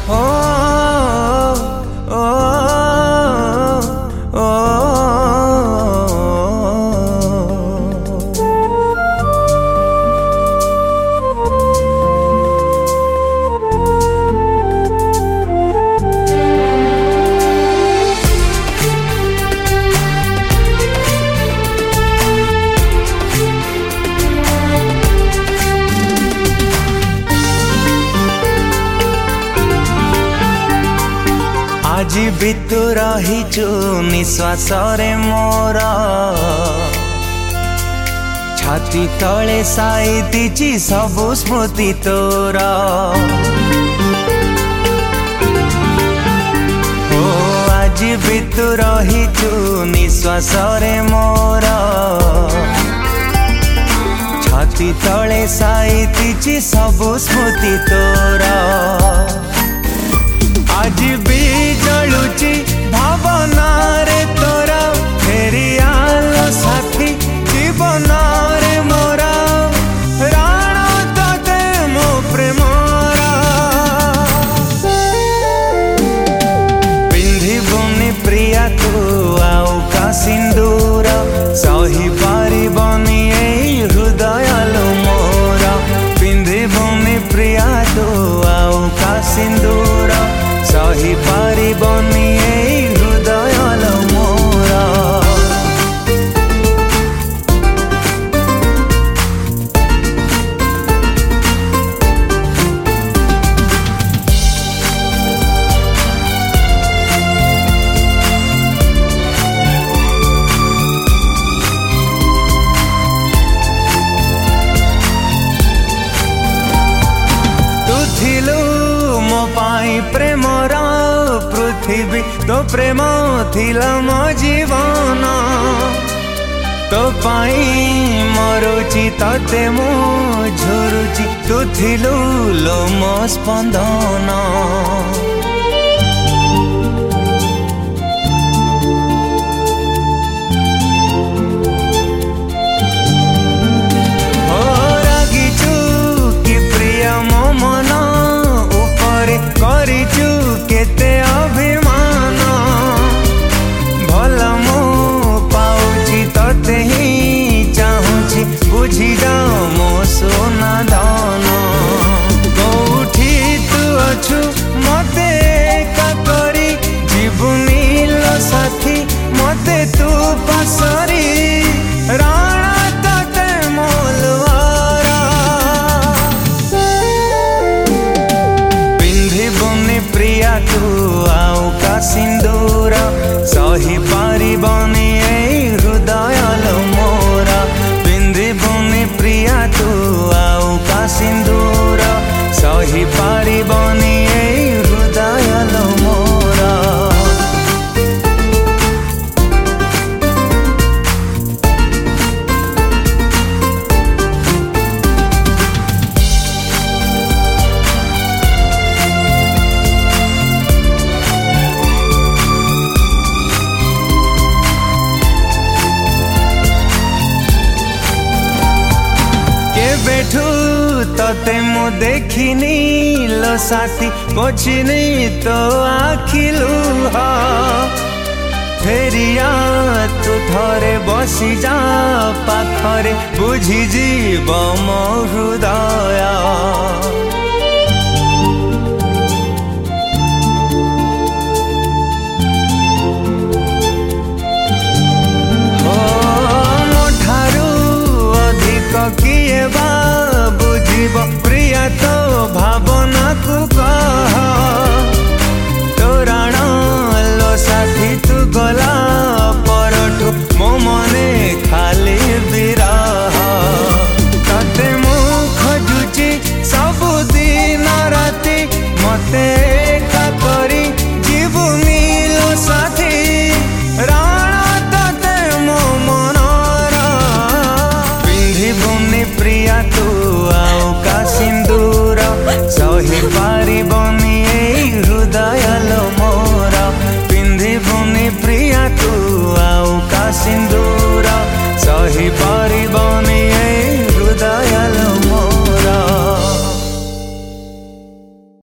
ओ ओ ओ आज भी तू रहीचु निश्वास रे मोर छाती तले साई दीची सबु स्मृति तोर ओ आज भी तू रहीचु निश्वास रे मोर छाती तले साई दीची सबु स्मृति तोर आज भी जलुची भावना रे तोरा फेरी आलो साथी जीवन रे मोरा राण तोते मो प्रेमरा पिंधिबुनि प्रिया तू आउ का सिंदूर सही पारिबनि एई हृदयालो मोरा पिंधिबुनि प्रिया तू आउ का सिंदूर सही पारिबनि एई हृदयालो मोरा तू थिलु मो पाई प्रेमर पृथ्वी तो प्रेम थिला मो जीवन तो पाई मरुची तते मो झुरुची तू थिलु लो मो स्पंदन रागिचु कि प्रिय मो मन ऊपर करिचु केते अभिमान भल मो पाउची तते ही चाहूची बुझी जाओ मो सोना दान कोठी तू अछु मते एका करी जीवनी लो साथी मते तू पासरी राणा तते मोलवारा पिंधिबुनि प्रिया तू आउ का सिंदूर सही पारिबनि एई हृदयालो मोरा पिंधिबुनि प्रिया तू आउ का सिंदूर सही पारिबनि एई हृदयालो मोरा बैठू तते मु देखिनी लो साथी पोछिनी तो आखिलु फेरिया तू थरे बसी जा पाखरे बुझी जीव मो हृदय किए बा बुझीब प्रिया तो भावना को कह तोराण लो साथी तू गला परठू मो मने खाली विरह तते मु खोजुची सबु दिन राति मते एका करी जीवनी लो साथी राण तते मो मनरा पिंधिबुनि प्रिया तू आउ का सिंदूर सही पारिबनि